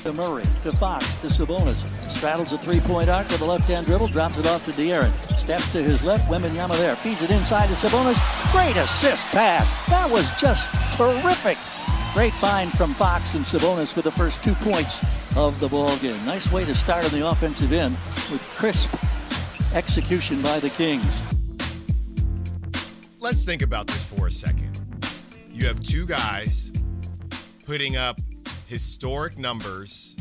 to Murray, to Fox, to Sabonis. Straddles a three-point arc with a left-hand dribble, drops it off to De'Aaron. Steps to his left, Wembanyama there. Feeds it inside to Sabonis. Great assist pass. That was just terrific. Great find from Fox and Sabonis with the first 2 points of the ball game. Nice way to start on the offensive end with crisp execution by the Kings. Let's think about this for a second. You have two guys putting up historic numbers,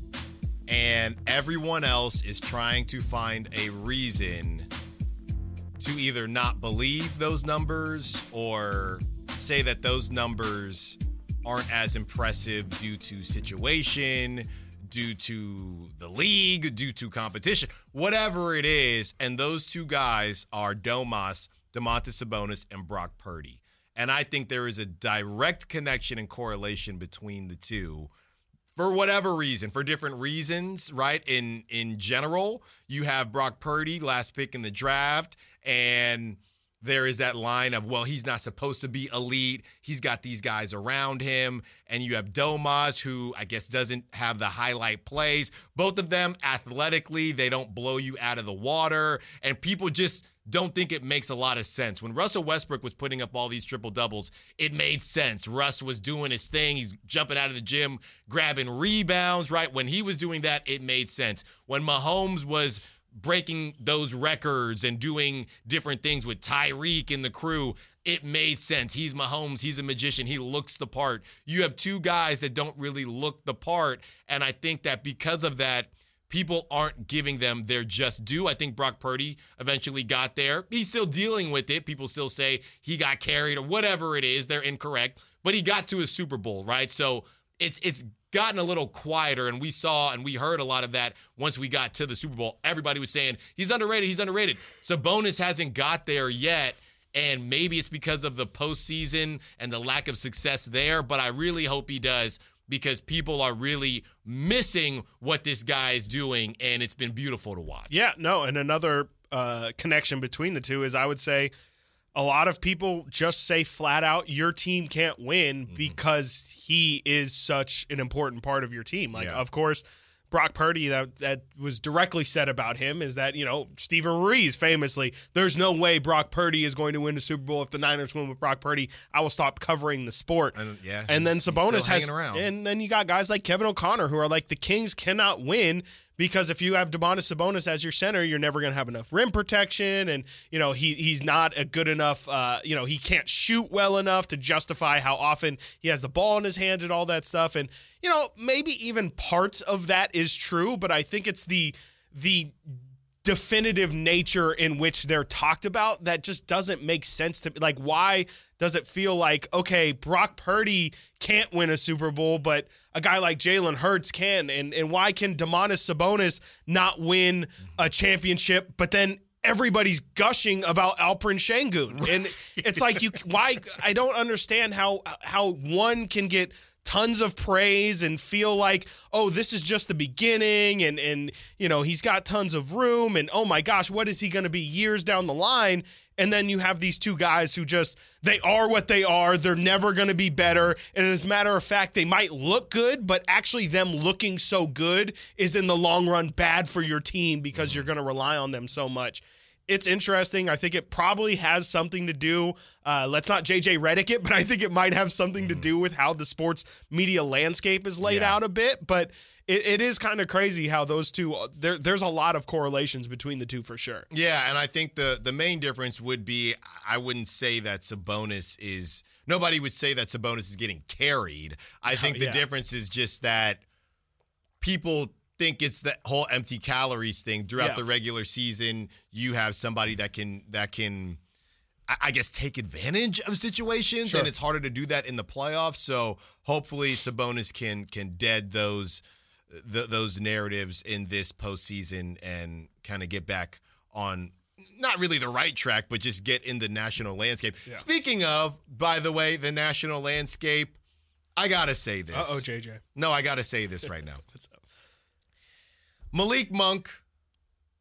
and everyone else is trying to find a reason to either not believe those numbers or say that those numbers aren't as impressive due to situation, due to the league, due to competition, whatever it is. And those two guys are Domantas Sabonis and Brock Purdy. And I think there is a direct connection and correlation between the two for whatever reason, for different reasons, right? In general, you have Brock Purdy, last pick in the draft, and there is that line of, well, he's not supposed to be elite. He's got these guys around him. And you have Domas, who I guess doesn't have the highlight plays. Both of them, athletically, they don't blow you out of the water. And people just don't think it makes a lot of sense. When Russell Westbrook was putting up all these triple-doubles, it made sense. Russ was doing his thing. He's jumping out of the gym, grabbing rebounds, right? When he was doing that, it made sense. When Mahomes was breaking those records and doing different things with Tyreek and the crew, it made sense. He's Mahomes. He's a magician. He looks the part. You have two guys that don't really look the part, and I think that because of that, people aren't giving them their just due. I think Brock Purdy eventually got there. He's still dealing with it. People still say he got carried or whatever it is. They're incorrect. But he got to a Super Bowl, right? So it's gotten a little quieter, and we saw and we heard a lot of that once we got to the Super Bowl. Everybody was saying, he's underrated, he's underrated. Sabonis hasn't got there yet, and maybe it's because of the postseason and the lack of success there, but I really hope he does, because people are really missing what this guy is doing, and it's been beautiful to watch. Yeah, no, and another connection between the two is, I would say, a lot of people just say flat out, your team can't win because he is such an important part of your team. Like, of course, Brock Purdy, that was directly said about him is that, Steven Ruiz famously, there's no way Brock Purdy is going to win the Super Bowl. If the Niners win with Brock Purdy, I will stop covering the sport. And then Sabonis has, and then you got guys like Kevin O'Connor who are like, the Kings cannot win because if you have Domantas Sabonis as your center, you're never going to have enough rim protection, and he's not a good enough. He can't shoot well enough to justify how often he has the ball in his hands and all that stuff. And maybe even parts of that is true, but I think it's the definitive nature in which they're talked about that just doesn't make sense to me. Like, why does it feel like, okay, Brock Purdy can't win a Super Bowl, but a guy like Jalen Hurts can? And why can Domantas Sabonis not win a championship, but then everybody's gushing about Alperen Şengün? And it's like, why? I don't understand how one can get tons of praise and feel like, oh, this is just the beginning, and he's got tons of room, and oh my gosh, what is he going to be years down the line? And then you have these two guys who they are what they are. They're never going to be better. And as a matter of fact, they might look good, but actually them looking so good is in the long run bad for your team because you're going to rely on them so much. It's interesting. I think it probably has something to do. Let's not JJ Redick it, but I think it might have something to do with how the sports media landscape is laid out a bit. But it is kind of crazy how those two, there's a lot of correlations between the two for sure. Yeah, and I think the main difference would be, I wouldn't say that nobody would say that Sabonis is getting carried. I think the difference is just that people think it's that whole empty calories thing throughout the regular season. You have somebody that can I guess take advantage of situations, and it's harder to do that in the playoffs. So hopefully Sabonis can dead those narratives in this postseason and kind of get back on not really the right track, but just get in the national landscape. Yeah. Speaking of, by the way, the national landscape, I gotta say this. JJ. No, I gotta say this right now. What's up? Malik Monk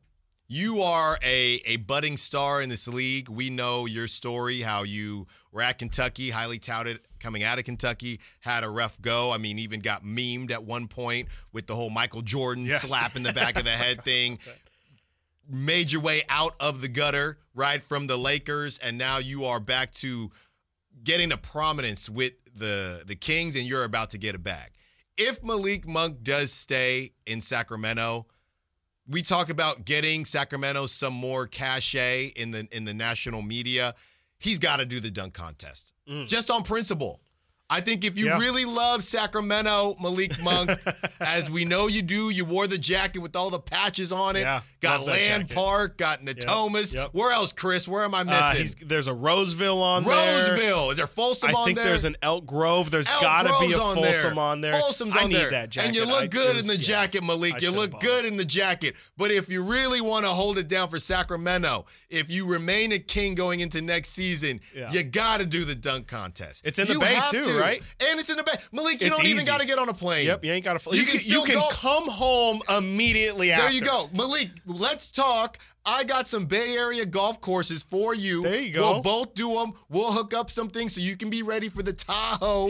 You are a budding star in this league. We know your story, how you were at Kentucky, highly touted coming out of Kentucky, had a rough go. I mean, even got memed at one point with the whole Michael Jordan slap in the back of the head thing. Made your way out of the gutter, right, from the Lakers, and now you are back to getting a prominence with the Kings, and you're about to get a bag. If Malik Monk does stay in Sacramento, we talk about getting Sacramento some more cachet in the national media. He's got to do the dunk contest, just on principle. I think if you really love Sacramento, Malik Monk, as we know you do, you wore the jacket with all the patches on it. Yeah, got Land Park, got Natomas. Yep. Where else, Chris? Where am I missing? There's a Roseville on there. Roseville. Is there Folsom on there? I think there's an Elk Grove. There's got to be a Folsom on there. Folsom's on there. I need that jacket. And you look good in the jacket, Malik. You look good in the jacket. But if you really want to hold it down for Sacramento, if you remain a King going into next season, you got to do the dunk contest. It's in the Bay too, right? And it's in the Bay. Malik, you don't even got to get on a plane. Yep, you ain't got to fly. You can come home immediately after. There you go. Malik, let's talk. I got some Bay Area golf courses for you. There you go. We'll both do them. We'll hook up some things so you can be ready for the Tahoe,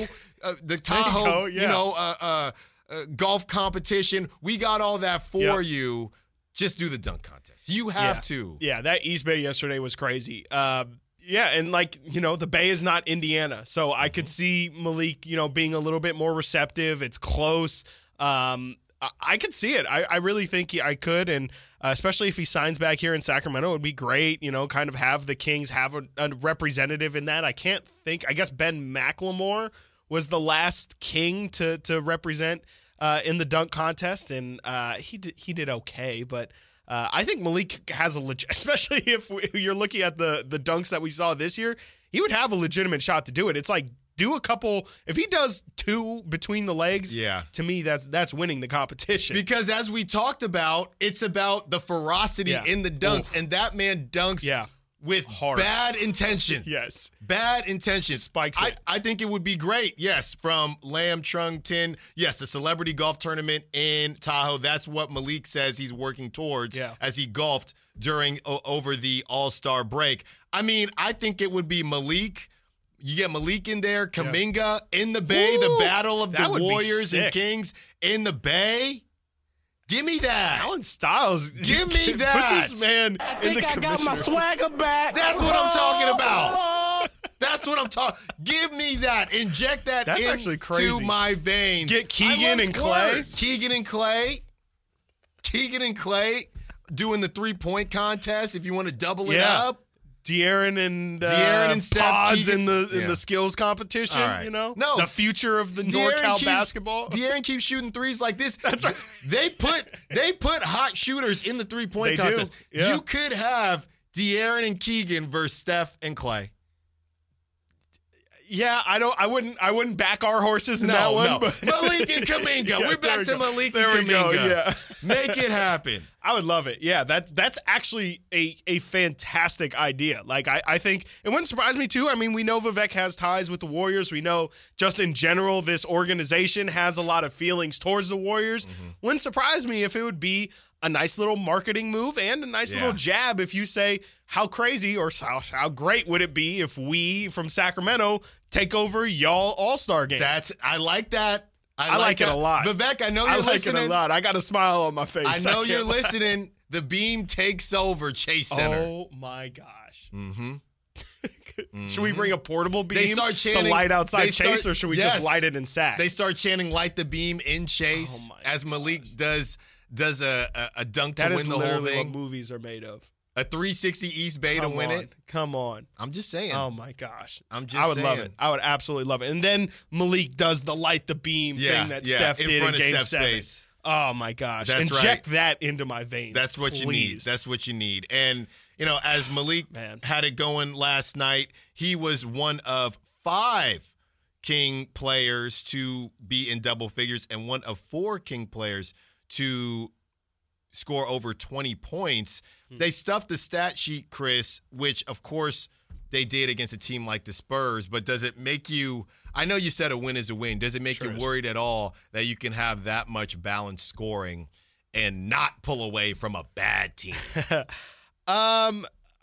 golf competition. We got all that for you. Just do the dunk contest. You have to. Yeah, that East Bay yesterday was crazy. And the Bay is not Indiana, so I could see Malik, being a little bit more receptive. It's close. I could see it. I really think I could, and especially if he signs back here in Sacramento, it would be great. Kind of have the Kings have a representative in that. I guess Ben McLemore was the last King to represent in the dunk contest, and he did okay, but. I think Malik has especially if you're looking at the dunks that we saw this year, he would have a legitimate shot to do it. It's like do a couple. If he does 2 between the legs, to me that's winning the competition. Because as we talked about, it's about the ferocity in the dunks, and that man dunks. With bad intention. Yes. Bad intention. Spikes it. I think it would be great, yes, from Lam Trung Tin. Yes, the celebrity golf tournament in Tahoe. That's what Malik says he's working towards as he golfed over the All-Star break. I mean, I think it would be Malik. You get Malik in there, Kuminga in the Bay, the battle of the Warriors and Kings in the Bay. Give me that. Alan Styles. Give me that. Put this man in the commissioner. I got my swagger back. That's what I'm talking about. That's what I'm talking. Give me that. Inject that into my veins. Get Keegan and Clay. Keegan and Clay doing the 3-point contest if you want to double it up. De'Aaron and Steph Pods in the skills competition, No, the future of the NorCal basketball. De'Aaron keeps shooting threes like this. That's right. They put hot shooters in the 3-point contest. Yeah. You could have De'Aaron and Keegan versus Steph and Clay. Yeah, I wouldn't back our horses in that one. But Malik and Kuminga. We're back to Malik and Kuminga. There we go. Yeah. Make it happen. I would love it. Yeah, that's actually a fantastic idea. Like I think it wouldn't surprise me too. I mean, we know Vivek has ties with the Warriors. We know just in general this organization has a lot of feelings towards the Warriors. Wouldn't surprise me if it would be a nice little marketing move and a nice little jab if you say how crazy or how great would it be if we from Sacramento take over y'all All-Star game. I like that. I like it a lot. Vivek, I know you're listening. I like it a lot. I got a smile on my face. I know you're listening. The Beam takes over Chase Center. Oh, my gosh. Should we bring a portable beam to light outside Chase, or should we just light it in Sac? They start chanting, light the beam in Chase, as Malik does a dunk to win the whole thing. That is literally what movies are made of. A 360 East Bay to win it. Come on. I'm just saying. Oh, my gosh. I would love it. I would absolutely love it. And then Malik does the light the beam thing that Steph did in Game 7. Face. Oh, my gosh. That's Inject that into my veins. That's what you need. That's what you need. And, as Malik had it going last night, he was one of 5 King players to be in double figures and one of 4 King players to score over 20 points. They stuffed the stat sheet, Chris, which, of course, they did against a team like the Spurs. But does it make you – I know you said a win is a win. Does it make you worried at all that you can have that much balanced scoring and not pull away from a bad team? No,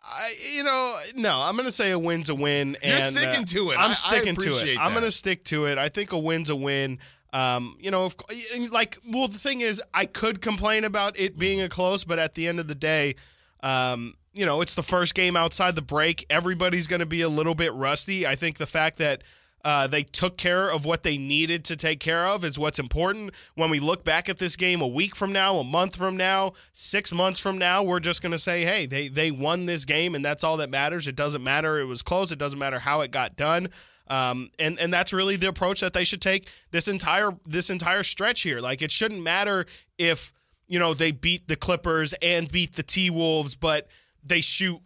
I'm going to say a win's a win. You're sticking to it. I'm sticking I appreciate to it. that. I'm going to stick to it. I think a win's a win. The thing is, I could complain about it being a close, but at the end of the day, it's the first game outside the break. Everybody's going to be a little bit rusty. I think the fact that they took care of what they needed to take care of is what's important. When we look back at this game a week from now, a month from now, 6 months from now, we're just going to say, hey, they won this game, and that's all that matters. It doesn't matter it was close. It doesn't matter how it got done. And that's really the approach that they should take this entire stretch here. Like, it shouldn't matter if, they beat the Clippers and beat the T-Wolves, but they shoot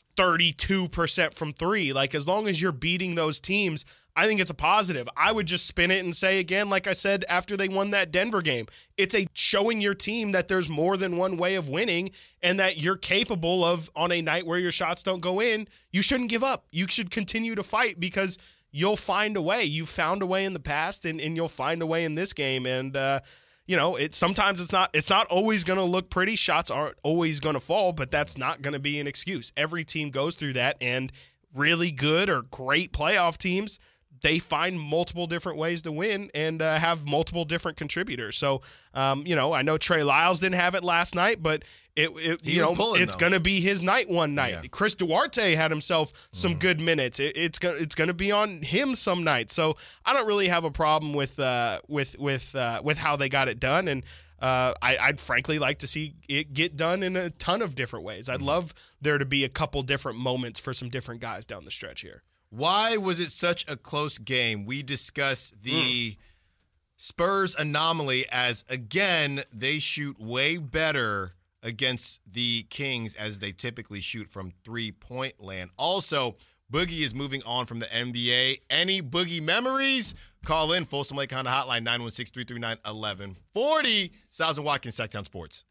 32% from three. Like, as long as you're beating those teams, I think it's a positive. I would just spin it and say again, like I said, after they won that Denver game, it's a showing your team that there's more than one way of winning and that you're capable of, on a night where your shots don't go in, you shouldn't give up. You should continue to fight because you'll find a way. You've found a way in the past and you'll find a way in this game. And, sometimes it's not always going to look pretty. Shots aren't always going to fall, but that's not going to be an excuse. Every team goes through that, and really good or great playoff teams, they find multiple different ways to win and have multiple different contributors. So, I know Trey Lyles didn't have it last night, but it's going to be his night one night. Yeah. Chris Duarte had himself some good minutes. It's going to be on him some nights. So I don't really have a problem with how they got it done. And I'd frankly like to see it get done in a ton of different ways. I'd love there to be a couple different moments for some different guys down the stretch here. Why was it such a close game? We discussed the Spurs anomaly as, again, they shoot way better against the Kings as they typically shoot from three-point land. Also, Boogie is moving on from the NBA. Any Boogie memories? Call in, Folsom Lake Honda Hotline, 916-339-1140. Styles and Watkins, Sacktown Sports.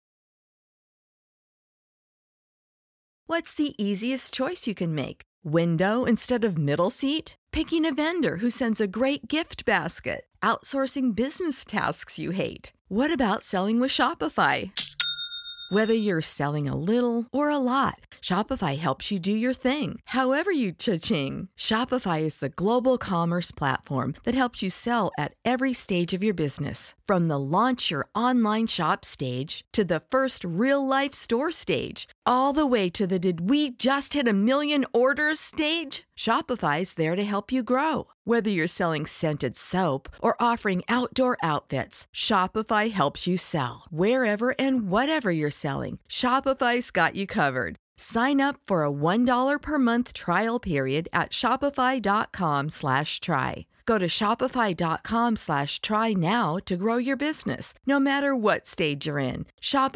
What's the easiest choice you can make? Window instead of middle seat? Picking a vendor who sends a great gift basket? Outsourcing business tasks you hate? What about selling with Shopify? Whether you're selling a little or a lot, Shopify helps you do your thing, however you cha-ching. Shopify is the global commerce platform that helps you sell at every stage of your business. From the launch your online shop stage to the first real-life store stage, all the way to the did we just hit 1 million orders stage. Shopify's there to help you grow. Whether you're selling scented soap or offering outdoor outfits, Shopify helps you sell. Wherever and whatever you're selling, Shopify's got you covered. Sign up for a $1 per month trial period at shopify.com/try. Go to shopify.com/try now to grow your business, no matter what stage you're in.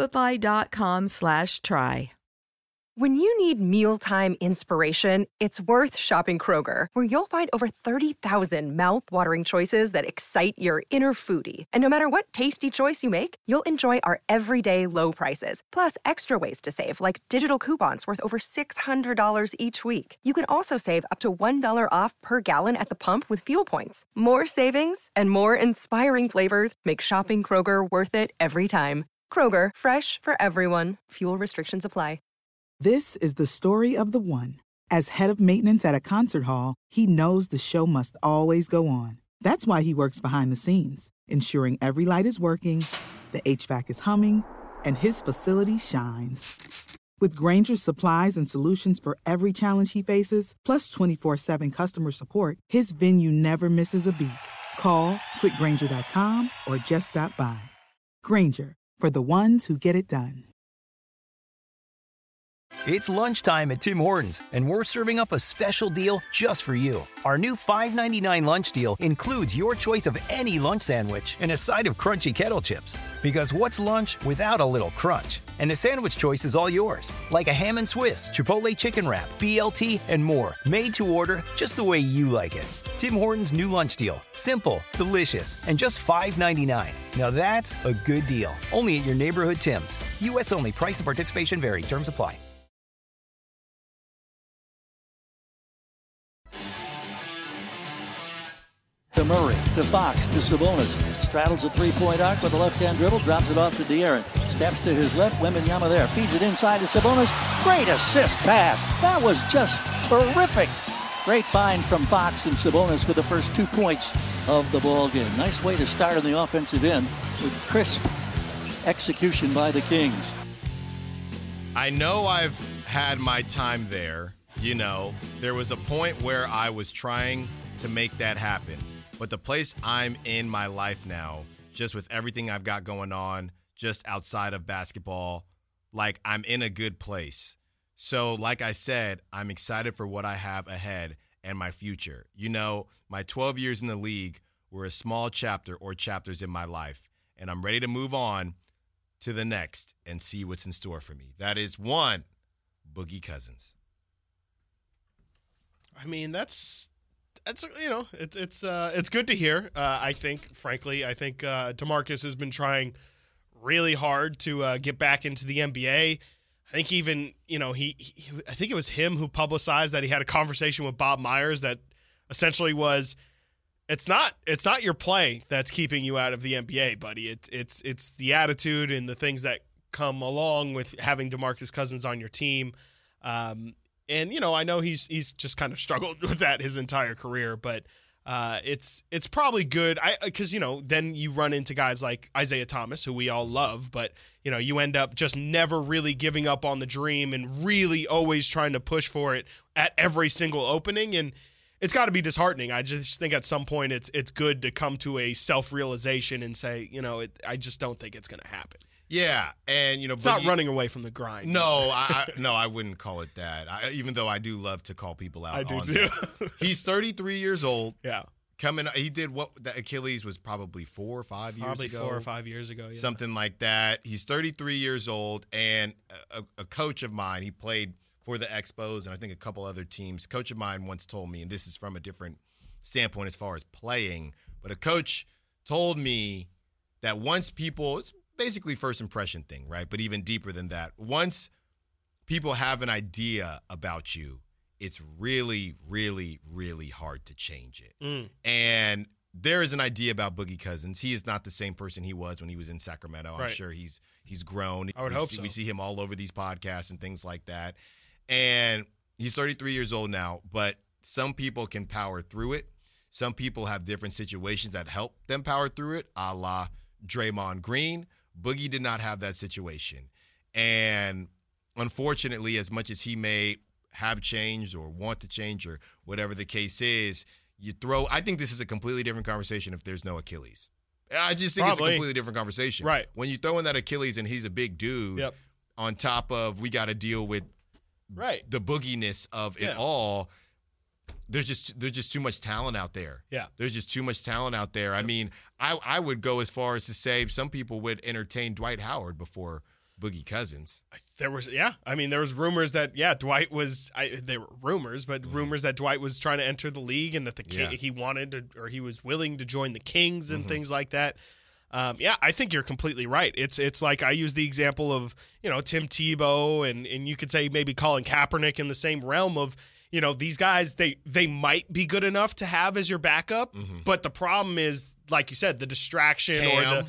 Shopify.com/try. When you need mealtime inspiration, it's worth shopping Kroger, where you'll find over 30,000 mouth-watering choices that excite your inner foodie. And no matter what tasty choice you make, you'll enjoy our everyday low prices, plus extra ways to save, like digital coupons worth over $600 each week. You can also save up to $1 off per gallon at the pump with fuel points. More savings and more inspiring flavors make shopping Kroger worth it every time. Kroger, fresh for everyone. Fuel restrictions apply. This is the story of the one. As head of maintenance at a concert hall, he knows the show must always go on. That's why he works behind the scenes, ensuring every light is working, the HVAC is humming, and his facility shines. With Grainger's supplies and solutions for every challenge he faces, plus 24/7 customer support, his venue never misses a beat. Call quickgrainger.com or just stop by. Grainger, for the ones who get it done. It's lunchtime at Tim Hortons, and we're serving up a special deal just for you. Our new $5.99 lunch deal includes your choice of any lunch sandwich and a side of crunchy kettle chips. Because what's lunch without a little crunch? And the sandwich choice is all yours, like a ham and Swiss, Chipotle chicken wrap, BLT, and more, made to order just the way you like it. Tim Hortons' new lunch deal. Simple, delicious, and just $5.99. Now that's a good deal. Only at your neighborhood Tim's. U.S. only. Price and participation vary. Terms apply. To Murray, to Fox, to Sabonis. Straddles the three-point arc with a left-hand dribble, drops it off to De'Aaron. Steps to his left, Wembanyama there. Feeds it inside to Sabonis. Great assist pass. That was just terrific. Great find from Fox and Sabonis with the first 2 points of the ball game. Nice way to start on the offensive end with crisp execution by the Kings. I know I've had my time there. You know, there was a point where I was trying to make that happen. But the place I'm in my life now, just with everything I've got going on, just outside of basketball, like I'm in a good place. So like I said, I'm excited for what I have ahead and my future. You know, my 12 years in the league were a small chapter or chapters in my life. And I'm ready to move on to the next and see what's in store for me. That is one, Boogie Cousins. I mean, that's you know, it's good to hear. I think DeMarcus has been trying really hard to get back into the NBA. I think even, you know, I think it was him who publicized that he had a conversation with Bob Myers that essentially was, it's not your play that's keeping you out of the NBA, buddy. It's the attitude and the things that come along with having DeMarcus Cousins on your team. And, you know, I know he's just kind of struggled with that his entire career, but it's probably good because, you know, then you run into guys like Isaiah Thomas, who we all love, but, you know, you end up just never really giving up on the dream and really always trying to push for it at every single opening. And it's got to be disheartening. I just think at some point it's good to come to a self-realization and say, you know, I just don't think it's going to happen. Yeah, and, you know, it's not running away from the grind. No, I wouldn't call it that. Even though I do love to call people out. I do on too. That. He's 33 years old. Yeah, he did what the Achilles was probably 4 or 5 years probably ago. 4 or 5 years ago. Yeah. Something like that. He's 33 years old, and a coach of mine. He played for the Expos and I think a couple other teams. A coach of mine once told me, and this is from a different standpoint as far as playing, but a coach told me that once people. Basically first impression thing, right? But even deeper than that, once people have an idea about you, it's really, really, really hard to change it. And there is an idea about Boogie Cousins. He is not the same person he was when he was in Sacramento. I'm sure he's grown. I would hope so. We see him all over these podcasts and things like that. And he's 33 years old now, but some people can power through it. Some people have different situations that help them power through it, a la Draymond Green. Boogie did not have that situation. And unfortunately, as much as he may have changed or want to change or whatever the case is, I think this is a completely different conversation if there's no Achilles. I just think it's a completely different conversation. Right. When you throw in that Achilles and he's a big dude, on top of we got to deal with the booginess of it all, there's just too much talent out there. Yeah. There's just too much talent out there. I mean, I would go as far as to say some people would entertain Dwight Howard before Boogie Cousins. There was rumors that Dwight was they were rumors, but rumors that Dwight was trying to enter the league and that he wanted to, or he was willing to join the Kings and things like that. I think you're completely right. It's like I use the example of, you know, Tim Tebow and you could say maybe Colin Kaepernick in the same realm of, you know, these guys, they might be good enough to have as your backup, but the problem is, like you said, the distraction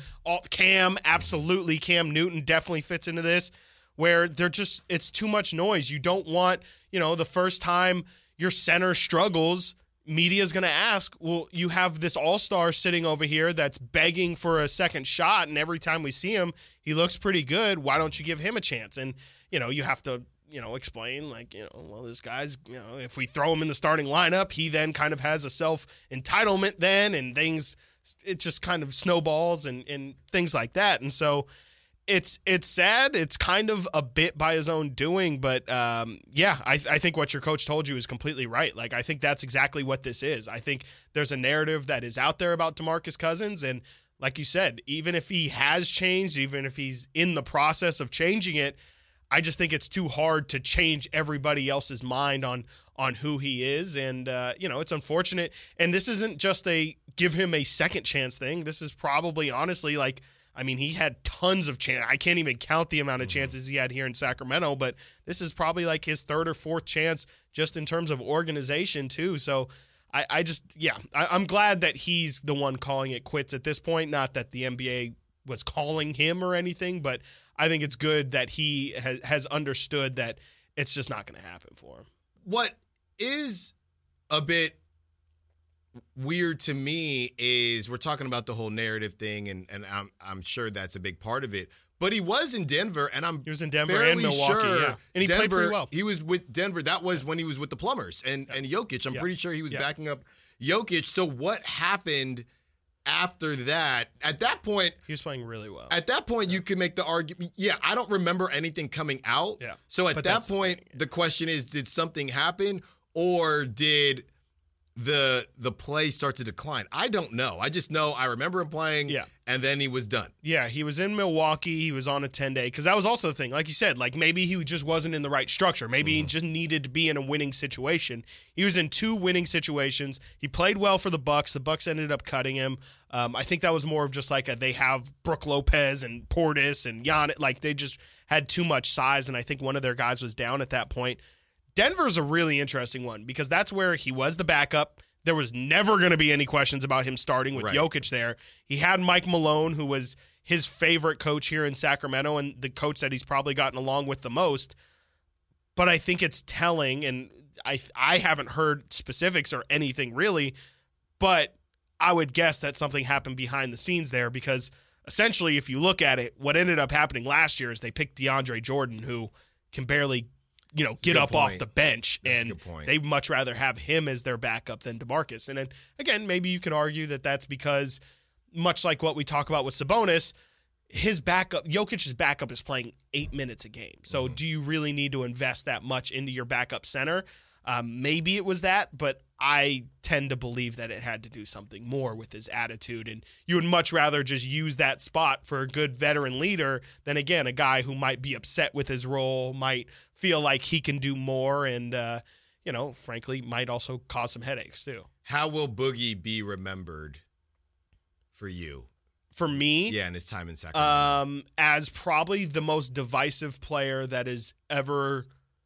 Cam, absolutely. Cam Newton definitely fits into this, where it's too much noise. You don't want, you know, the first time your center struggles, media's going to ask, well, you have this all-star sitting over here that's begging for a second shot, and every time we see him, he looks pretty good. Why don't you give him a chance? And, you know, you have to, you know, explain, like, you know, well, this guy's, you know, if we throw him in the starting lineup, he then kind of has a self-entitlement then, and things, it just kind of snowballs and things like that. And so it's sad. It's kind of a bit by his own doing, but I think what your coach told you is completely right. Like, I think that's exactly what this is. I think there's a narrative that is out there about DeMarcus Cousins, and like you said, even if he has changed, even if he's in the process of changing it, I just think it's too hard to change everybody else's mind on who he is. And, you know, it's unfortunate. And this isn't just a give him a second chance thing. This is probably, honestly, like, I mean, he had tons of chance. I can't even count the amount of chances he had here in Sacramento, but this is probably like his third or fourth chance just in terms of organization too. So I'm glad that he's the one calling it quits at this point. Not that the NBA was calling him or anything, but I think it's good that he has understood that it's just not going to happen for him. What is a bit weird to me is we're talking about the whole narrative thing, and I'm sure that's a big part of it. But he was in Denver, and he was in Denver and Milwaukee, sure and he played pretty well. He was with Denver. That was when he was with the Plumbers and Jokic. I'm pretty sure he was backing up Jokic. So what happened after that? At that point, he was playing really well. At that point, you could make the argument. Yeah, I don't remember anything coming out. Yeah. So at that point, the question is, did something happen, or did the play start to decline? I don't know. I just know I remember him playing, and then he was done. Yeah, he was in Milwaukee. He was on a 10-day, because that was also the thing. Like you said, like maybe he just wasn't in the right structure. Maybe he just needed to be in a winning situation. He was in 2 winning situations. He played well for the Bucks. The Bucks ended up cutting him. I think that was more of just like they have Brook Lopez and Portis and Giannis. Like they just had too much size, and I think one of their guys was down at that point. Denver's a really interesting one because that's where he was the backup. There was never going to be any questions about him starting with Jokic there. He had Mike Malone, who was his favorite coach here in Sacramento and the coach that he's probably gotten along with the most. But I think it's telling, and I haven't heard specifics or anything really, but I would guess that something happened behind the scenes there because essentially if you look at it, what ended up happening last year is they picked DeAndre Jordan, who can barely get up off the bench, and they'd much rather have him as their backup than DeMarcus. And then, again, maybe you could argue that that's because, much like what we talk about with Sabonis, his backup, Jokic's backup is playing 8 minutes a game. So do you really need to invest that much into your backup center? Maybe it was that, but I tend to believe that it had to do something more with his attitude, and you would much rather just use that spot for a good veteran leader than, again, a guy who might be upset with his role, might feel like he can do more, and, frankly, might also cause some headaches too. How will Boogie be remembered for you? For me? Yeah, in his time in Sacramento. As probably the most divisive player that has ever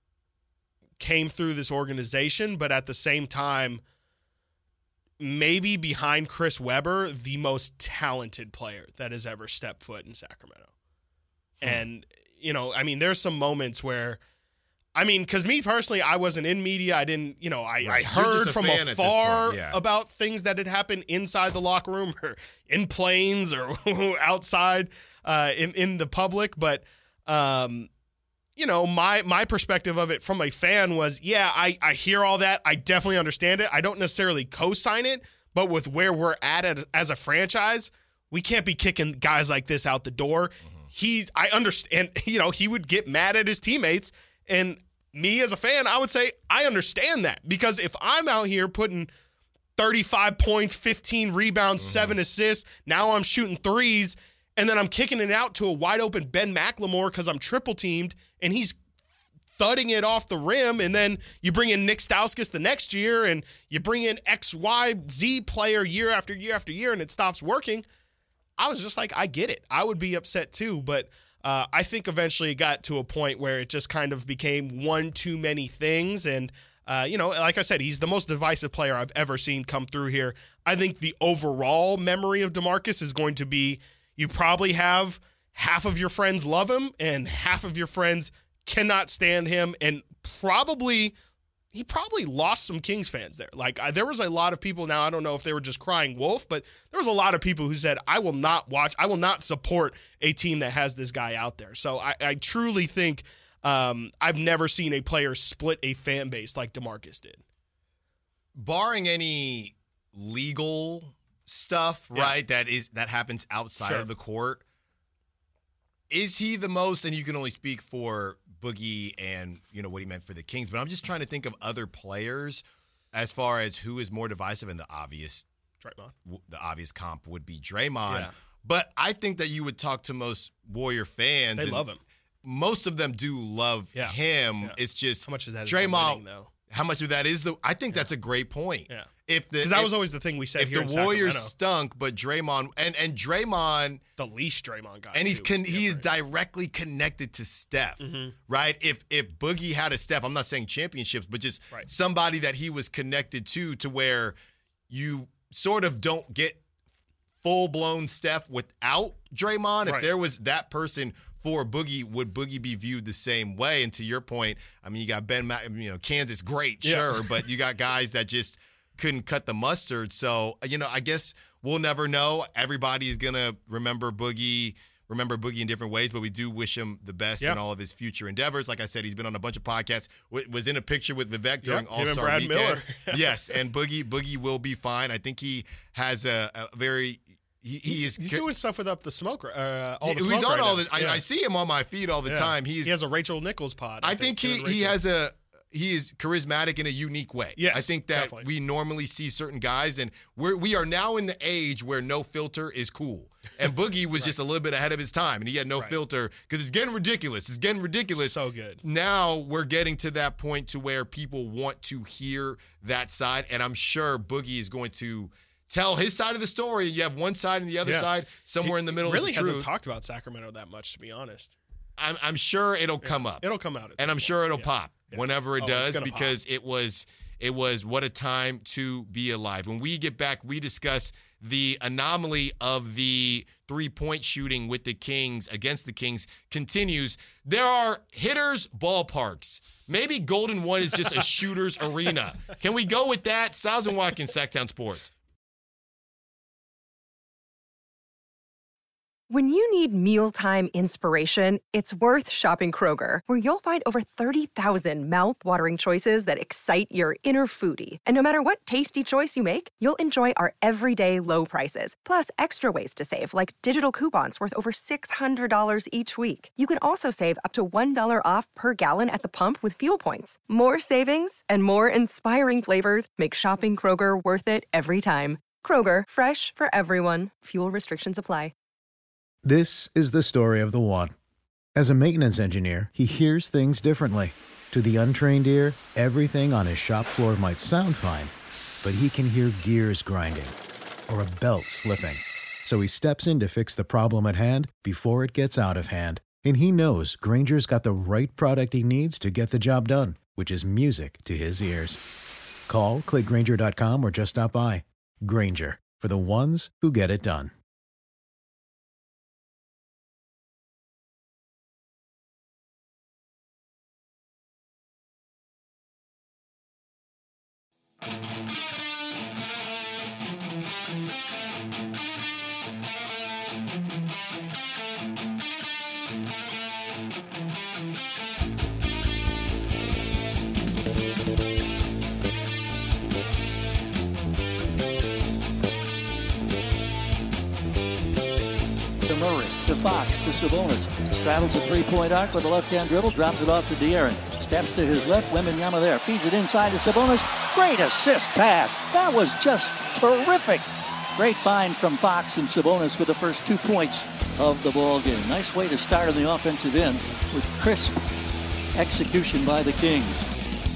came through this organization, but at the same time, maybe behind Chris Webber, the most talented player that has ever stepped foot in Sacramento. And, there's some moments where, because me personally, I wasn't in media. I didn't, I heard from afar about things that had happened inside the locker room or in planes or outside in the public. But, my perspective of it from a fan was, I hear all that. I definitely understand it. I don't necessarily co-sign it, but with where we're at as a franchise, we can't be kicking guys like this out the door. I understand, he would get mad at his teammates, and me as a fan, I would say, I understand that, because if I'm out here putting 35 points, 15 rebounds, 7 assists, now I'm shooting threes, and then I'm kicking it out to a wide open Ben McLemore because I'm triple teamed and he's thudding it off the rim. And then you bring in Nick Stauskas the next year and you bring in XYZ player year after year after year and it stops working. I was just like, I get it. I would be upset too. But I think eventually it got to a point where it just kind of became one too many things. And, like I said, he's the most divisive player I've ever seen come through here. I think the overall memory of DeMarcus is going to be, you probably have half of your friends love him and half of your friends cannot stand him. And he probably lost some Kings fans there. Like there was a lot of people, now I don't know if they were just crying wolf, but there was a lot of people who said, I will not support a team that has this guy out there. So I truly think I've never seen a player split a fan base like DeMarcus did. Barring any legal stuff, right? That happens outside of the court. Is he the most, and you can only speak for Boogie and what he meant for the Kings, but I'm just trying to think of other players as far as who is more divisive, and the obvious comp would be Draymond. Yeah. But I think that you would talk to most Warrior fans. They love him. Most of them do love him. Yeah. It's just how much is that? Draymond winning, though? how much of that is I think that's a great point. Yeah. Because that was always the thing we said here in Sacramento. If the Warriors stunk, but Draymond and Draymond, the least Draymond guy, and he is directly connected to Steph, right? If Boogie had a Steph, I'm not saying championships, but just somebody that he was connected to where you sort of don't get full-blown Steph without Draymond. If there was that person for Boogie, would Boogie be viewed the same way? And to your point, I mean, you got Kansas, great, sure, but you got guys that just couldn't cut the mustard. So, I guess we'll never know. Everybody is going to remember Boogie in different ways, but we do wish him the best in all of his future endeavors. Like I said, he's been on a bunch of podcasts, was in a picture with Vivek during All-Star Weekend. Miller. Yes, and Boogie will be fine. I think he has a very – He's doing stuff with Up the Smoke. He's on all this. I see him on my feed all the time. He has a Rachel Nichols pod. I think he is charismatic in a unique way. Yes, I think that definitely. we normally see certain guys, and we are now in the age where no filter is cool. And Boogie was just a little bit ahead of his time, and he had no filter because it's getting ridiculous. It's getting ridiculous. So good. Now we're getting to that point to where people want to hear that side, and I'm sure Boogie is going to tell his side of the story. You have one side and the other side somewhere in the middle. Really is the truth. hasn't talked about Sacramento that much, to be honest. I'm sure it'll come up. It'll come out, and I'm sure it'll pop whenever it does, because pop. it was what a time to be alive. When we get back, we discuss the anomaly of the 3-point shooting with the Kings against the Kings continues. There are hitters' ballparks. Maybe Golden One is just a shooter's arena. Can we go with that? Styles and Watkins, Sacktown Sports. When you need mealtime inspiration, it's worth shopping Kroger, where you'll find over 30,000 mouth-watering choices that excite your inner foodie. And no matter what tasty choice you make, you'll enjoy our everyday low prices, plus extra ways to save, like digital coupons worth over $600 each week. You can also save up to $1 off per gallon at the pump with fuel points. More savings and more inspiring flavors make shopping Kroger worth it every time. Kroger, fresh for everyone. Fuel restrictions apply. This is the story of the one. As a maintenance engineer, he hears things differently. To the untrained ear, everything on his shop floor might sound fine, but he can hear gears grinding or a belt slipping. So he steps in to fix the problem at hand before it gets out of hand. And he knows Grainger's got the right product he needs to get the job done, which is music to his ears. Call, click Grainger.com, or just stop by. Grainger, for the ones who get it done. To Murray, to Fox, to Sabonis. Straddles the three-point arc with a left-hand dribble, drops it off to De'Aaron. Steps to his left, Wembanyama there. Feeds it inside to Sabonis. Great assist pass. That was just terrific. Great find from Fox and Sabonis with the first 2 points of the ball game. Nice way to start on the offensive end with crisp execution by the Kings.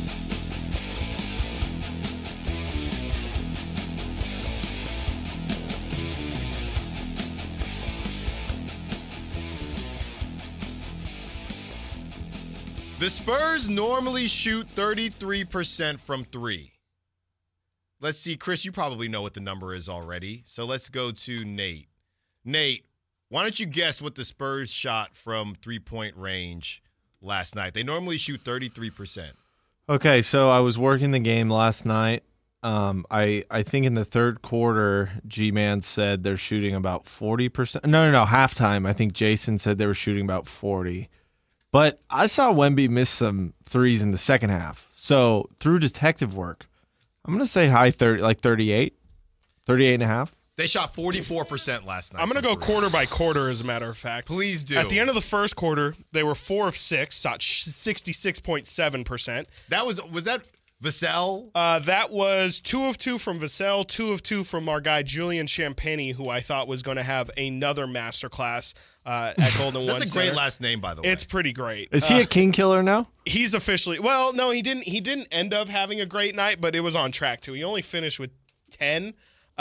The Spurs normally shoot 33% from three. Let's see, Chris, you probably know what the number is already. So let's go to Nate. Nate, why don't you guess what the Spurs shot from three-point range last night? They normally shoot 33%. Okay, so I was working the game last night. I think in the third quarter, G-Man said they're shooting about 40%. No, halftime. I think Jason said they were shooting about 40. But I saw Wemby miss some threes in the second half. So through detective work, I'm going to say high 30, like 38 and a half. They shot 44% last night. I'm going to go quarter by quarter, as a matter of fact. Please do. At the end of the first quarter, they were 4 of 6, shot 66.7%. Was that Vassell? That was 2 of 2 from Vassell, 2 of 2 from our guy Julian Champagny, who I thought was going to have another masterclass at Golden One. That's a great last name, by the way. It's pretty great. Is he a king killer now? He's officially, well, no, he didn't end up having a great night, but it was on track to. He only finished with 10.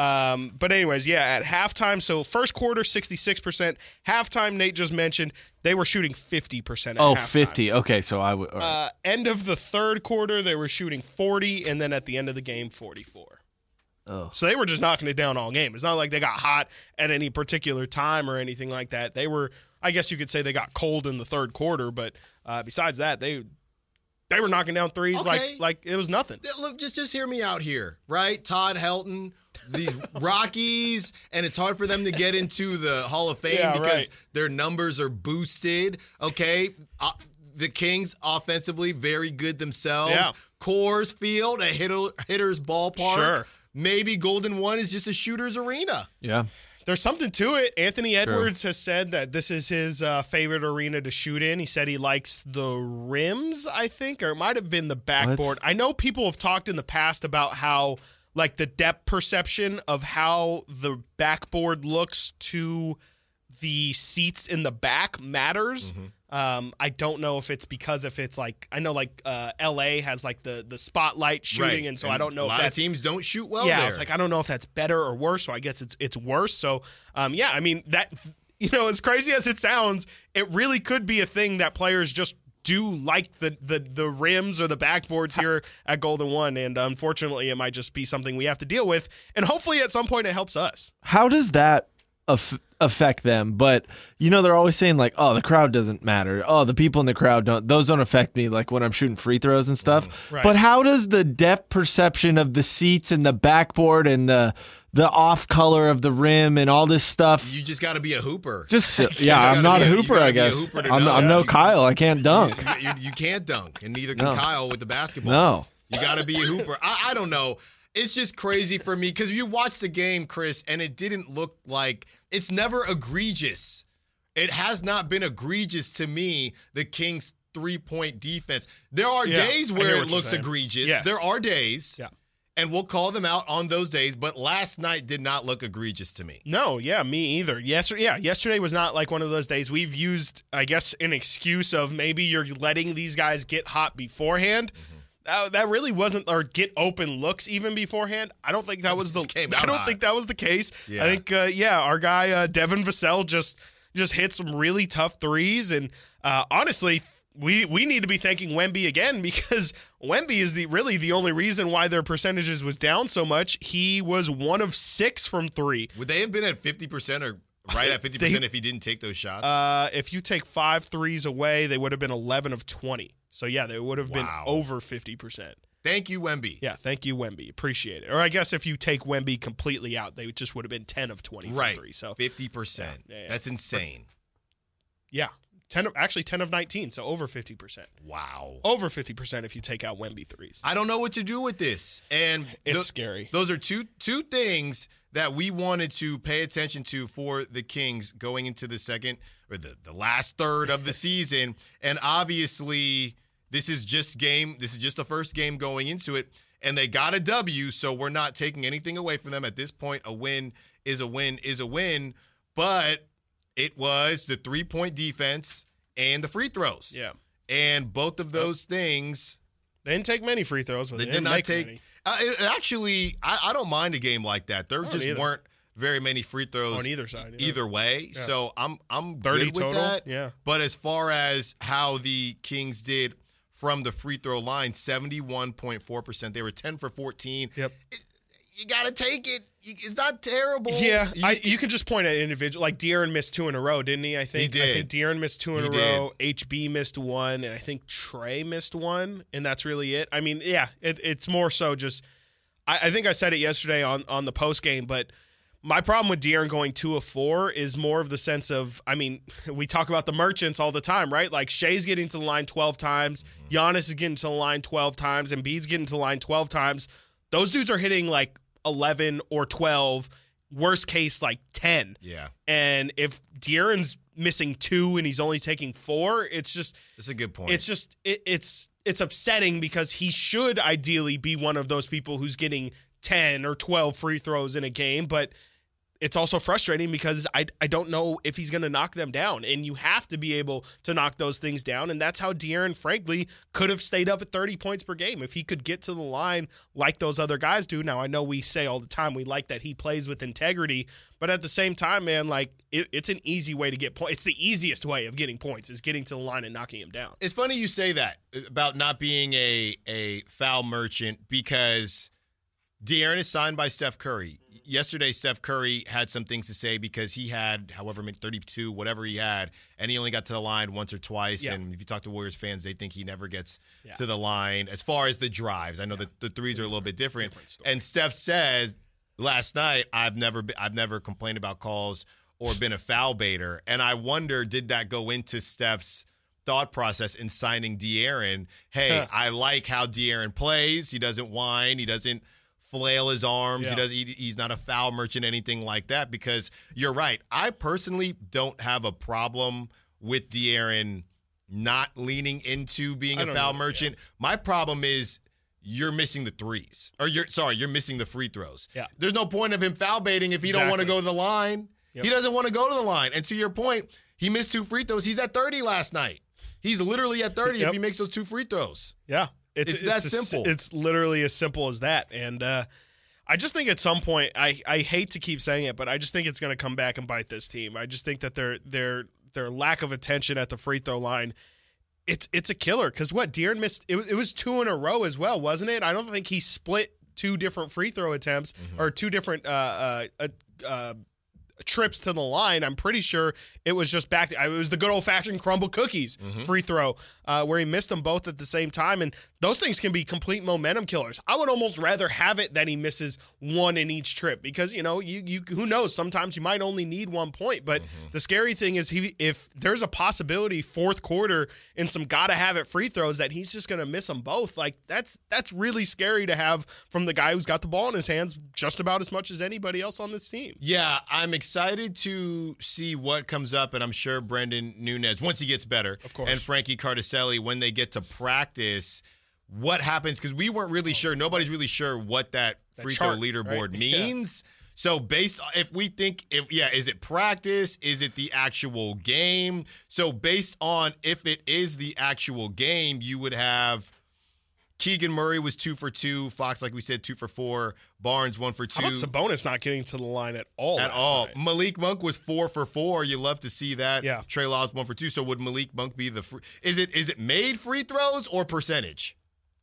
But anyways, yeah, at halftime, so first quarter, 66%. Halftime, Nate just mentioned, they were shooting 50% at halftime. 50. Okay, so I would. Right. End of the third quarter, they were shooting 40, and then at the end of the game, 44. Oh. So they were just knocking it down all game. It's not like they got hot at any particular time or anything like that. They were, I guess you could say they got cold in the third quarter, but besides that, they were knocking down threes like it was nothing. Look, just hear me out here, right? Todd Helton, these Rockies, and it's hard for them to get into the Hall of Fame because their numbers are boosted, okay? The Kings offensively very good themselves. Yeah. Coors Field, a hitter's ballpark. Sure. Maybe Golden One is just a shooter's arena. Yeah. There's something to it. Anthony Edwards has said that this is his favorite arena to shoot in. He said he likes the rims, I think, or it might have been the backboard. I know people have talked in the past about how, like, the depth perception of how the backboard looks to the seats in the back matters. Mm-hmm. I don't know if it's because if it's like, I know like LA has like the spotlight shooting, and so I don't know a if lot of that's teams don't shoot well yeah, there. I was like, I don't know if that's better or worse, so I guess it's worse. So yeah, I mean that, you know, as crazy as it sounds, it really could be a thing that players just do like the rims or the backboards here at Golden One, and unfortunately it might just be something we have to deal with, and hopefully at some point it helps us. How does that affect them? But you know, they're always saying like, oh, the crowd doesn't matter, oh, the people in the crowd don't affect me, like when I'm shooting free throws and stuff. Right. But how does the depth perception of the seats and the backboard and the off color of the rim and all this stuff? You just got to be a hooper. I'm not a hooper, I guess. I'm no Kyle. I can't dunk. You can't dunk, and neither can Kyle with the basketball. No. You got to be a hooper. I don't know. It's just crazy for me because you watched the game, Chris, and it didn't look like – it's never egregious. It has not been egregious to me, the Kings' three-point defense. There are days where it looks egregious. Yes. There are days, and we'll call them out on those days, but last night did not look egregious to me. No, me either. Yesterday was not like one of those days. We've used, I guess, an excuse of maybe you're letting these guys get hot beforehand. Mm-hmm. That really wasn't, or get open looks even beforehand. I don't think that was the. I don't think that was the case. Yeah. I think, our guy Devin Vassell just hit some really tough threes, and honestly, we need to be thanking Wemby again, because Wemby is really the only reason why their percentages was down so much. He was 1 of 6 from 3. Would they have been at 50% or right at 50% if he didn't take those shots? If you take 5 threes away, they would have been 11 of 20. So, yeah, they would have been over 50%. Thank you, Wemby. Yeah, thank you, Wemby. Appreciate it. Or I guess if you take Wemby completely out, they just would have been 10 of 20 from 3. So 50%. Yeah. That's insane. Yeah. 10 of 19, so over 50%. Wow. Over 50% if you take out Wemby threes. I don't know what to do with this. And it's scary. Those are two things that we wanted to pay attention to for the Kings going into the second or the last third of the season. And obviously, this is just the first game going into it, and they got a W, so we're not taking anything away from them at this point. A win is a win is a win, but it was the 3-point defense and the free throws. Yeah. And both of those things. They didn't take many free throws, but they did not take many. Actually, I don't mind a game like that. There just weren't very many free throws on either side, either way. Yeah. So I'm 30 good with total. that. Yeah. But as far as how the Kings did from the free throw line, 71.4%. They were 10 for 14. Yep. You got to take it. It's not terrible. Yeah, you could just point at individual. Like De'Aaron missed 2 in a row, didn't he? I think he did. I think De'Aaron missed 2 in a row. HB missed 1, and I think Trey missed 1, and that's really it. I mean, yeah, it's more so just. I think I said it yesterday on the post game, but my problem with De'Aaron going 2 of 4 is more of the sense of, I mean, we talk about the merchants all the time, right? Like Shai's getting to the line 12 times, Giannis is getting to the line 12 times, and Embiid's getting to the line 12 times. Those dudes are hitting like 11 or 12 worst case, like 10. Yeah. And if De'Aaron's missing 2 and he's only taking 4, it's just That's a good point. it's just it's upsetting because he should ideally be one of those people who's getting 10 or 12 free throws in a game, but it's also frustrating because I don't know if he's going to knock them down, and you have to be able to knock those things down, and that's how De'Aaron, frankly, could have stayed up at 30 points per game if he could get to the line like those other guys do. Now, I know we say all the time we like that he plays with integrity, but at the same time, man, like it's an easy way to get points. It's the easiest way of getting points is getting to the line and knocking him down. It's funny you say that about not being a foul merchant because De'Aaron is signed by Steph Curry. Yesterday, Steph Curry had some things to say because he had, however many, 32, whatever he had, and he only got to the line once or twice. Yeah. And if you talk to Warriors fans, they think he never gets to the line as far as the drives. I know that the threes are a little bit different. And Steph said last night, I've never complained about calls or been a foul baiter. And I wonder, did that go into Steph's thought process in signing De'Aaron? Hey, I like how De'Aaron plays. He doesn't whine. He doesn't flail his arms. Yeah. He's not a foul merchant, anything like that, because you're right. I personally don't have a problem with De'Aaron not leaning into being a foul merchant. My problem is you're missing the threes. Or you're missing the free throws. Yeah. There's no point of him foul baiting if he don't want to go to the line. Yep. He doesn't want to go to the line. And to your point, he missed 2 free throws. He's at 30 last night. He's literally at 30 if he makes those 2 free throws. Yeah. It's that simple. It's literally as simple as that. And I just think at some point, I hate to keep saying it, but I just think it's going to come back and bite this team. I just think that their lack of attention at the free throw line, it's a killer. Because what, De'Aaron missed, it was 2 in a row as well, wasn't it? I don't think he split 2 different free throw attempts or 2 different trips to the line. I'm pretty sure it was just back. It was the good old fashioned crumble cookies free throw where he missed them both at the same time. And those things can be complete momentum killers. I would almost rather have it that he misses 1 in each trip because, you who knows, sometimes you might only need 1 point. But the scary thing is if there's a possibility fourth quarter and some gotta have it free throws that he's just going to miss them both. Like that's really scary to have from the guy who's got the ball in his hands just about as much as anybody else on this team. Yeah, I'm excited to see what comes up, and I'm sure Brendan Nunez, once he gets better, of course, and Frankie Cardicelli, when they get to practice, what happens, because we weren't really sure, nobody's really sure what that free throw leaderboard means. Yeah. So based on, is it practice? Is it the actual game? So based on if it is the actual game, you would have Keegan Murray was 2 for 2. Fox, like we said, 2 for 4. Barnes 1 for 2. How about Sabonis not getting to the line at all? Night? Malik Monk was 4 for 4. You love to see that. Yeah. Trey Lyles 1 for 2. So would Malik Monk be the free? Is it made free throws or percentage?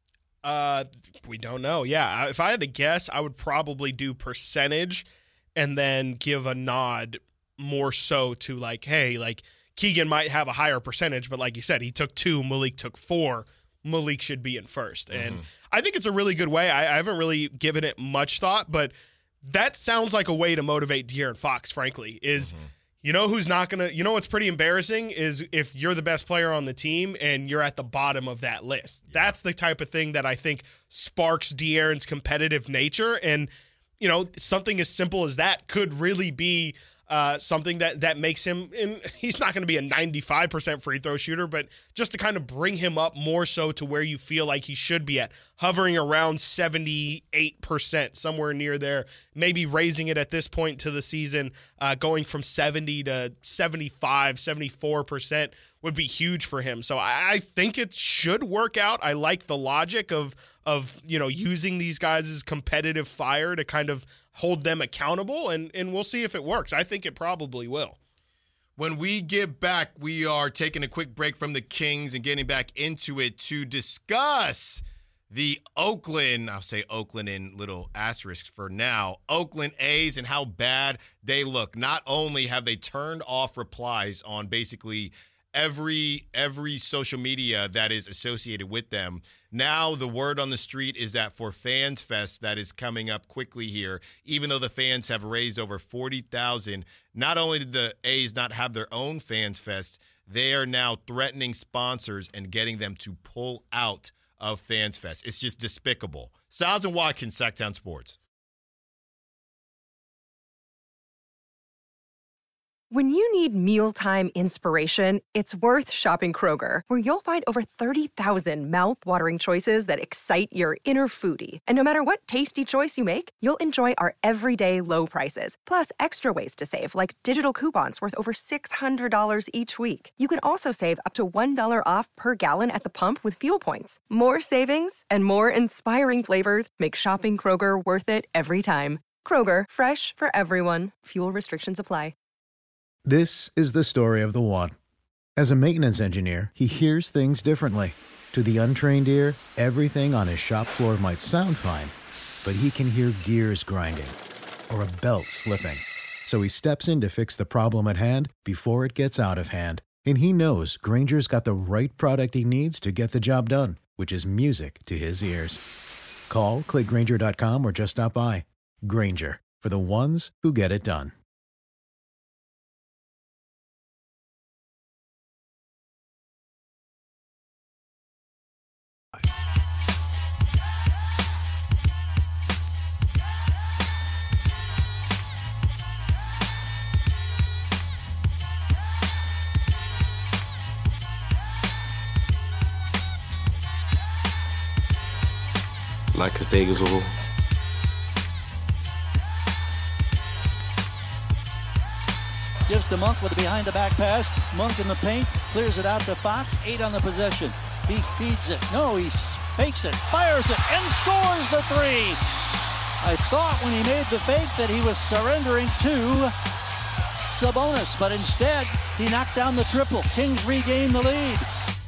We don't know. Yeah, if I had to guess, I would probably do percentage, and then give a nod more so to Keegan might have a higher percentage, but like you said, he took 2. Malik took 4. Malik should be in first. And I think it's a really good way. I haven't really given it much thought, but that sounds like a way to motivate De'Aaron Fox, frankly, is who's not going to – what's pretty embarrassing is if you're the best player on the team and you're at the bottom of that list. Yeah. That's the type of thing that I think sparks De'Aaron's competitive nature. And, something as simple as that could really be something that makes him, and he's not going to be a 95% free throw shooter, but just to kind of bring him up more so to where you feel like he should be at, hovering around 78%, somewhere near there, maybe raising it at this point to the season, going from 70 to 75, 74% would be huge for him. So I think it should work out. I like the logic of using these guys as competitive fire to kind of hold them accountable, and we'll see if it works. I think it probably will. When we get back, we are taking a quick break from the Kings and getting back into it to discuss the Oakland, I'll say Oakland in little asterisks for now, Oakland A's and how bad they look. Not only have they turned off replies on basically every social media that is associated with them. Now the word on the street is that for Fans Fest that is coming up quickly here, even though the fans have raised over $40,000, not only did the A's not have their own Fans Fest, they are now threatening sponsors and getting them to pull out of Fans Fest. It's just despicable. Styles and Watkins, Sacktown Sports. When you need mealtime inspiration, it's worth shopping Kroger, where you'll find over 30,000 mouth-watering choices that excite your inner foodie. And no matter what tasty choice you make, you'll enjoy our everyday low prices, plus extra ways to save, like digital coupons worth over $600 each week. You can also save up to $1 off per gallon at the pump with fuel points. More savings and more inspiring flavors make shopping Kroger worth it every time. Kroger, fresh for everyone. Fuel restrictions apply. This is the story of the one. As a maintenance engineer, he hears things differently. To the untrained ear, everything on his shop floor might sound fine, but he can hear gears grinding or a belt slipping. So he steps in to fix the problem at hand before it gets out of hand. And he knows Grainger's got the right product he needs to get the job done, which is music to his ears. Call, click Grainger.com, or just stop by. Grainger, for the ones who get it done. Like a zeggen. Gives to Monk with a behind-the-back pass. Monk in the paint, clears it out to Fox. 8 on the possession. He feeds it. No, he fakes it, fires it, and scores the 3. I thought when he made the fake that he was surrendering to Sabonis, but instead he knocked down the triple. Kings regain the lead.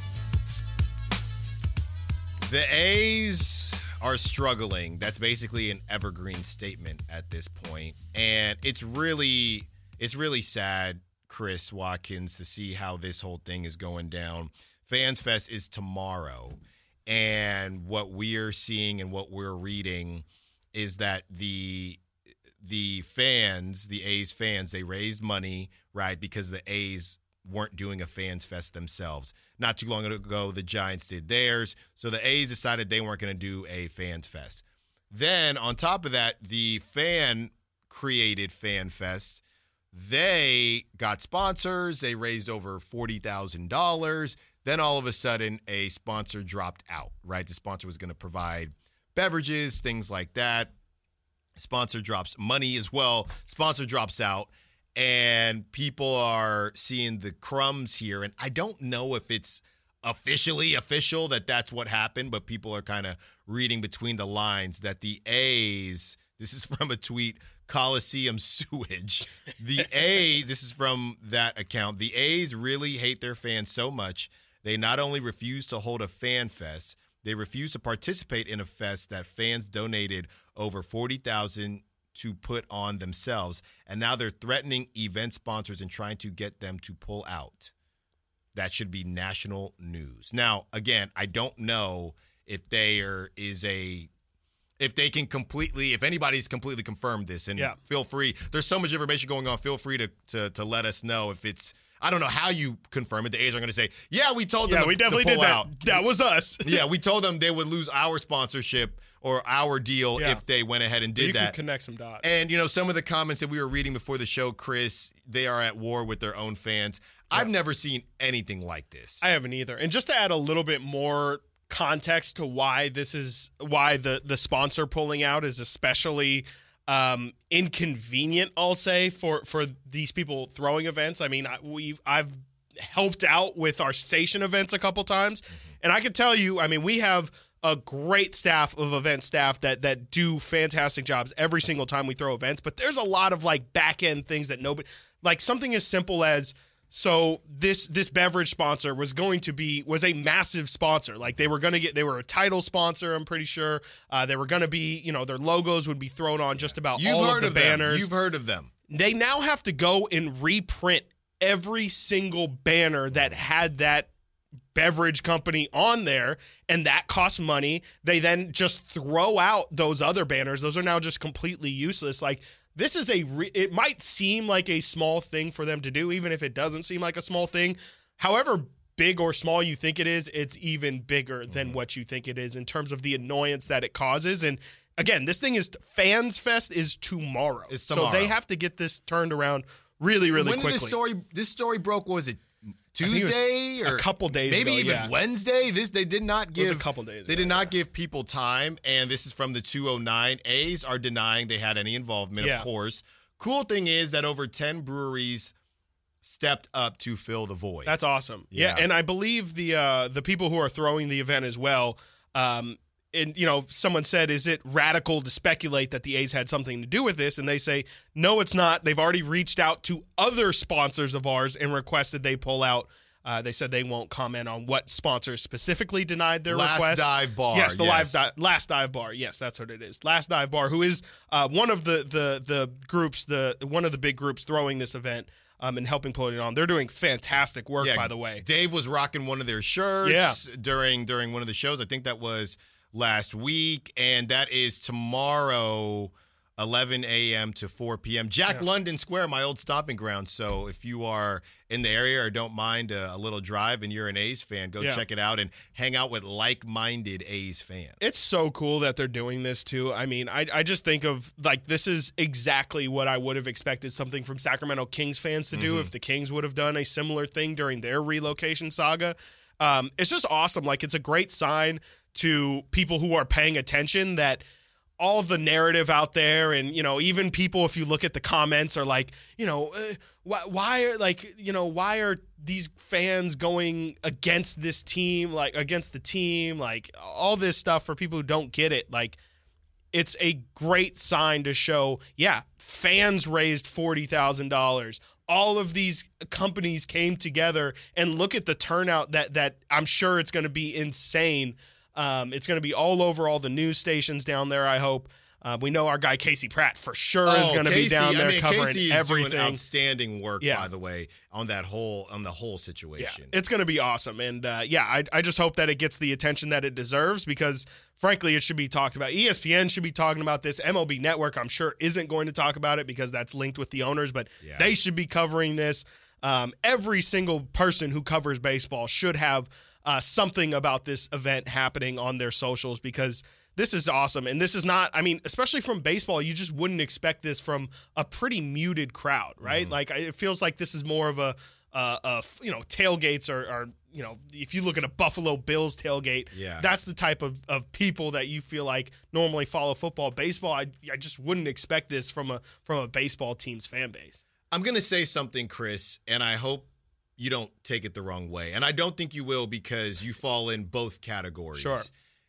The A's are struggling. That's basically an evergreen statement at this point. And it's really sad, Chris Watkins, to see how this whole thing is going down. Fans Fest is tomorrow. And what we're seeing and what we're reading is that the fans, the A's fans, they raised money, right, because the A's weren't doing a Fans Fest themselves. Not too long ago, the Giants did theirs, so the A's decided they weren't going to do a Fans Fest. Then, on top of that, the fan-created Fan Fest, they got sponsors. They raised over $40,000. Then, all of a sudden, a sponsor dropped out, right? The sponsor was going to provide beverages, things like that. Sponsor drops money as well. Sponsor drops out. And people are seeing the crumbs here. And I don't know if it's officially official that that's what happened, but people are kind of reading between the lines that the A's, this is from a tweet, Coliseum Sewage. The A's, this is from that account, the A's really hate their fans so much, they not only refuse to hold a fan fest, they refuse to participate in a fest that fans donated over $40,000 to put on themselves, and now they're threatening event sponsors and trying to get them to pull out. That should be national news. Now, again, I don't know if if anybody's completely confirmed this, and feel free. There's so much information going on. Feel free to let us know if it's. I don't know how you confirm it. The A's are going to say, "Yeah, we told them. Yeah, we definitely to pull did that. Out. That was us." Yeah, we told them they would lose our sponsorship or our deal if they went ahead and did you that. Can connect some dots. And, some of the comments that we were reading before the show, Chris, they are at war with their own fans. I've never seen anything like this. I haven't either. And just to add a little bit more context to why the sponsor pulling out is especially inconvenient, I'll say, for these people throwing events. I mean, I've helped out with our station events a couple times, and I can tell you, I mean, we have a great staff of event staff that do fantastic jobs every single time we throw events, but there's a lot of like back end things that nobody, like something as simple as, so this beverage sponsor was a massive sponsor. Like they were a title sponsor, I'm pretty sure. They were going to be, their logos would be thrown on just about all of the banners. You've heard of them. They now have to go and reprint every single banner that had that beverage company on there, and that costs money. They then just throw out those other banners. Those are now just completely useless. Like, this is it might seem like a small thing for them to do, even if it doesn't seem like a small thing. However big or small you think it is, it's even bigger than what you think it is in terms of the annoyance that it causes. And again, this thing is Fans Fest is tomorrow. It's tomorrow. So they have to get this turned around really, really when quickly. Did this story broke? Was it Tuesday or a couple days maybe ago, even Wednesday? They did not give it was a couple days. They did not give people time, and this is from the 209. A's are denying they had any involvement. Of course. Cool thing is that over 10 breweries stepped up to fill the void. That's awesome. Yeah, and I believe the people who are throwing the event as well. And, someone said, is it radical to speculate that the A's had something to do with this? And they say, no, it's not. They've already reached out to other sponsors of ours and requested they pull out. They said they won't comment on what sponsors specifically denied their request. Last Dive Bar. Yes, Last Dive Bar. Yes, that's what it is. Last Dive Bar, who is one of the groups, one of the big groups throwing this event. And helping pull it on. They're doing fantastic work, by the way. Dave was rocking one of their shirts during one of the shows. I think that was last week, and that is tomorrow, 11 a.m. to 4 p.m. Jack London Square, my old stomping ground. So if you are in the area or don't mind a little drive and you're an A's fan, go check it out and hang out with like-minded A's fans. It's so cool that they're doing this, too. I mean, I just think of, this is exactly what I would have expected something from Sacramento Kings fans to do if the Kings would have done a similar thing during their relocation saga. It's just awesome. It's a great sign to people who are paying attention that all the narrative out there, and even people, if you look at the comments, are why are these fans going against this team, against the team, all this stuff for people who don't get it. It's a great sign to show, fans raised $40,000. All of these companies came together, and look at the turnout that I'm sure it's going to be insane. It's going to be all over all the news stations down there, I hope. We know our guy Casey Pratt for sure is going to be down there covering Casey is everything. Doing outstanding work, by the way, on the whole situation. Yeah, it's going to be awesome. And I just hope that it gets the attention that it deserves, because frankly, it should be talked about. ESPN should be talking about this. MLB Network, I'm sure, isn't going to talk about it because that's linked with the owners, but they should be covering this. Every single person who covers baseball should have something about this event happening on their socials, because this is awesome. And this is not, especially from baseball, you just wouldn't expect this from a pretty muted crowd, right? It feels like this is more of a tailgates are if you look at a Buffalo Bills tailgate, that's the type of people that you feel like normally follow football. Baseball, I just wouldn't expect this from a baseball team's fan base. I'm going to say something, Chris, and I hope you don't take it the wrong way. And I don't think you will, because you fall in both categories. Sure.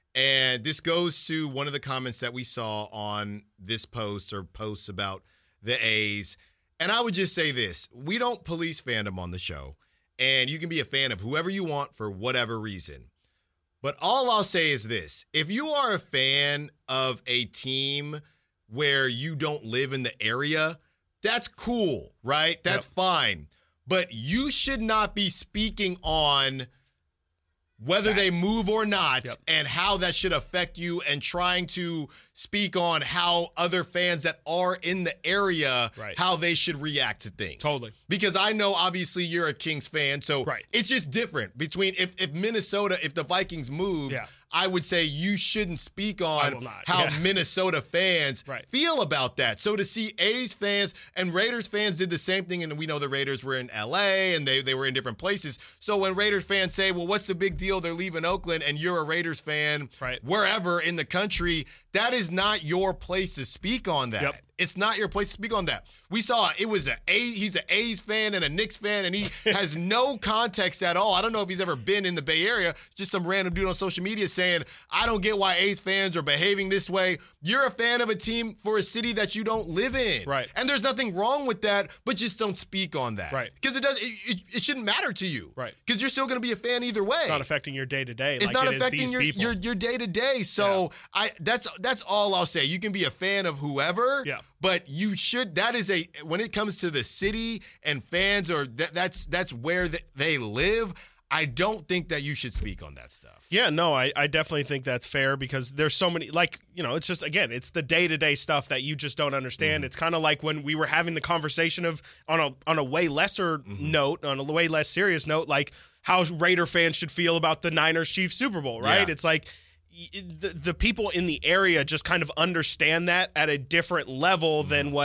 And this goes to one of the comments that we saw on this post or posts about the A's. And I would just say this. We don't police fandom on the show. And you can be a fan of whoever you want for whatever reason. But all I'll say is this. If you are a fan of a team where you don't live in the area, that's cool, right? That's fine. But you should not be speaking on whether they move or not and how that should affect you, and trying to speak on how other fans that are in the area, how they should react to things. Totally. Because I know obviously you're a Kings fan, so it's just different between if Minnesota, if the Vikings moved, I would say you shouldn't speak on how Minnesota fans feel about that. So to see A's fans and Raiders fans did the same thing, and we know the Raiders were in L.A. and they were in different places. So when Raiders fans say, well, what's the big deal? They're leaving Oakland, and you're a Raiders fan wherever in the country, that is not your place to speak on that. It's not your place to speak on that. We saw he's an A's fan and a Knicks fan, and he has no context at all. I don't know if he's ever been in the Bay Area. It's just some random dude on social media saying, I don't get why A's fans are behaving this way. You're a fan of a team for a city that you don't live in. Right. And there's nothing wrong with that, but just don't speak on that. Right. Because it shouldn't matter to you. Right. Because you're still going to be a fan either way. It's not affecting your day-to-day. It's not affecting your day-to-day. So that's all I'll say. You can be a fan of whoever, but you should. That is when it comes to the city and fans, or that's where they live. I don't think that you should speak on that stuff. Yeah, no, I definitely think that's fair, because there's so many, it's just, again, it's the day-to-day stuff that you just don't understand. It's kind of like when we were having the conversation of, on a way lesser note, on a way less serious note, like how Raider fans should feel about the Niners-Chiefs Super Bowl, right? Yeah. It's like the people in the area just kind of understand that at a different level than what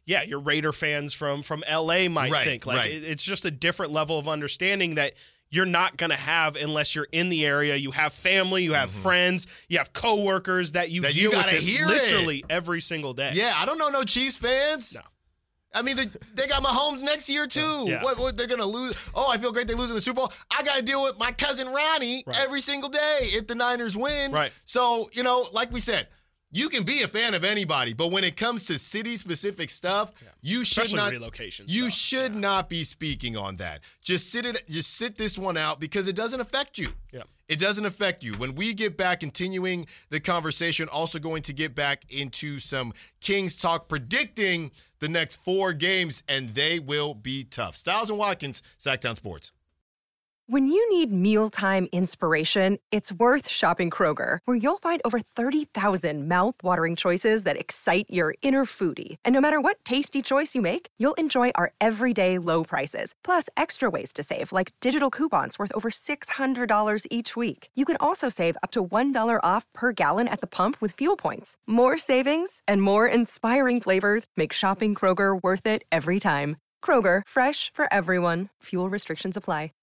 your Raider fans from LA might think. Like it's just a different level of understanding that you're not going to have unless you're in the area. You have family, you have friends, you have coworkers that you deal with this literally every single day. Yeah, I don't know no Chiefs fans. No. I mean, they got Mahomes next year, too. Yeah. What they're going to lose? Oh, I feel great they lose in the Super Bowl. I got to deal with my cousin Ronnie every single day if the Niners win. Right. So, like we said, you can be a fan of anybody, but when it comes to city-specific stuff, you should not relocation. You should not be speaking on that. Just sit this one out because it doesn't affect you. Yeah. It doesn't affect you. When we get back, continuing the conversation, also going to get back into some Kings talk, predicting the next 4 games, and they will be tough. Styles and Watkins, Sacktown Sports. When you need mealtime inspiration, it's worth shopping Kroger, where you'll find over 30,000 mouth-watering choices that excite your inner foodie. And no matter what tasty choice you make, you'll enjoy our everyday low prices, plus extra ways to save, like digital coupons worth over $600 each week. You can also save up to $1 off per gallon at the pump with fuel points. More savings and more inspiring flavors make shopping Kroger worth it every time. Kroger, fresh for everyone. Fuel restrictions apply.